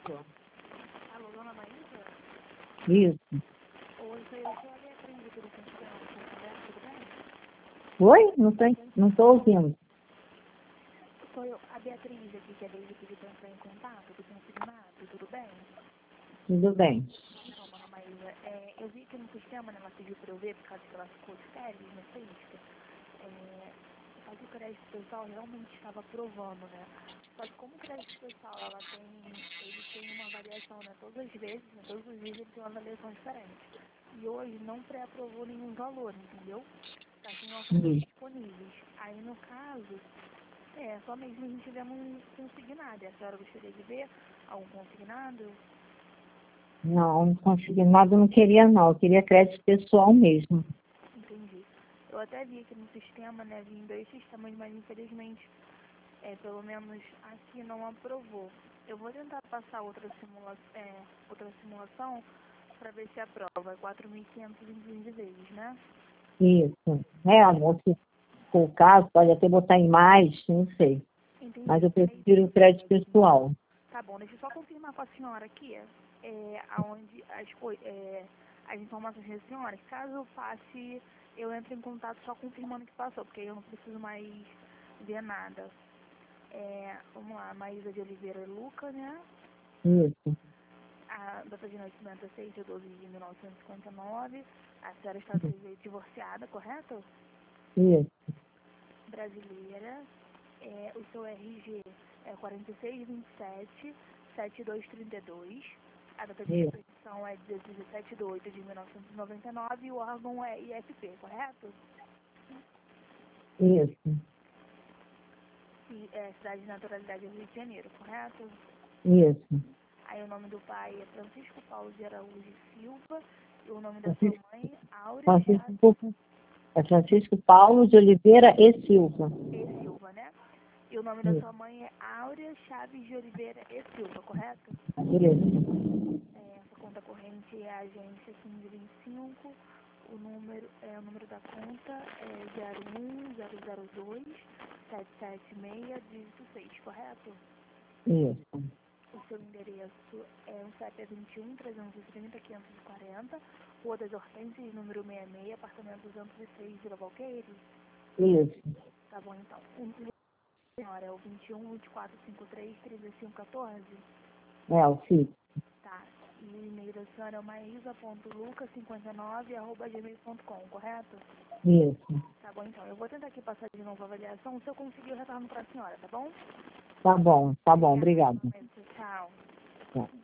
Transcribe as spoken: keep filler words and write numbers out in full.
Alô, dona Maísa? Isso. Oi, sou eu, sou a Beatriz aqui do Conselho, tudo bem? Oi? Não tô, não tô ouvindo. Sou eu, a Beatriz aqui, que a Deise pediu para entrar em contato, do consignado, tudo bem? Tudo bem. Então, dona Maísa, é, eu vi que no sistema, né, ela pediu para eu ver, por causa que ela ficou de férias, na sexta, é, só que o crédito pessoal realmente estava aprovando, né? Só que como o crédito pessoal, ela tem, ele tem uma variação, né? Todas as vezes, né, todos os dias ele tem uma variação diferente. E hoje não pré-aprovou nenhum valor, entendeu? Tá sem ofertas Isso. disponíveis. Aí no caso, é, só mesmo a gente vendo um consignado. E a senhora gostaria de ver algum consignado? Não, não consegui nada, eu não queria não. Eu queria crédito pessoal mesmo. Entendi. Eu até vi aqui no sistema, né? Vi em dois sistemas, mas infelizmente, é, pelo menos aqui não aprovou. Eu vou tentar passar outra, simula é, outra simulação para ver se aprova. quatro mil e quinhentos em quinze vezes, né? Isso. É, amor, se for o caso, pode até botar em mais, não sei. Entendi. Mas eu Aí, prefiro o crédito pessoal. tá bom, deixa eu só confirmar com a senhora aqui, é, aonde as, coi- é, as informações da senhora. Caso passe, eu entro em contato só confirmando que passou, porque aí eu não preciso mais ver nada. É, vamos lá, Maísa de Oliveira Luca, né? Isso. A data de nascimento é seis de doze de mil novecentos e cinquenta e nove. A senhora está di- divorciada, correto? Isso. Brasileira. É, o seu R G é quarenta e seis vinte e sete, setenta e dois trinta e dois. A data de Isso. expedição é dezessete de oito de mil novecentos e noventa e nove e o órgão é I F P, correto? Isso. E, é, cidade de naturalidade é Rio de Janeiro, correto? Isso. Aí o nome do pai é Francisco Paulo de Araújo Silva e o nome da sua Francisco, mãe, Áurea Chaves Francisco, é Francisco Paulo de Oliveira e Silva. e Silva, né? E o nome da Isso. sua mãe é Áurea Chaves de Oliveira e Silva, correto? Isso. É, essa conta corrente é a agência quinze vinte e cinco, o número, é, o número da conta é zero um zero zero dois sete sete seis, dígito seis, correto? Isso. O seu endereço é o C E P é vinte e um, trezentos e trinta, quinhentos e quarenta, Rua das Hortênsias, número sessenta e seis, apartamento duzentos e seis, Vila Valqueire. Isso. Tá bom, então. O senhora é o vinte e um, vinte e quatro, cinquenta e três, trinta e cinco, quatorze? É, o filho. Tá. E o e-mail da senhora é maísa ponto lucas cinquenta e nove arroba gmail ponto com, correto? Isso. Tá bom, então. Eu vou tentar aqui passar de novo a avaliação. Se eu conseguir, eu retorno pra senhora, tá bom? Tá bom, tá bom, obrigada. Obrigada. Tchau. Tá.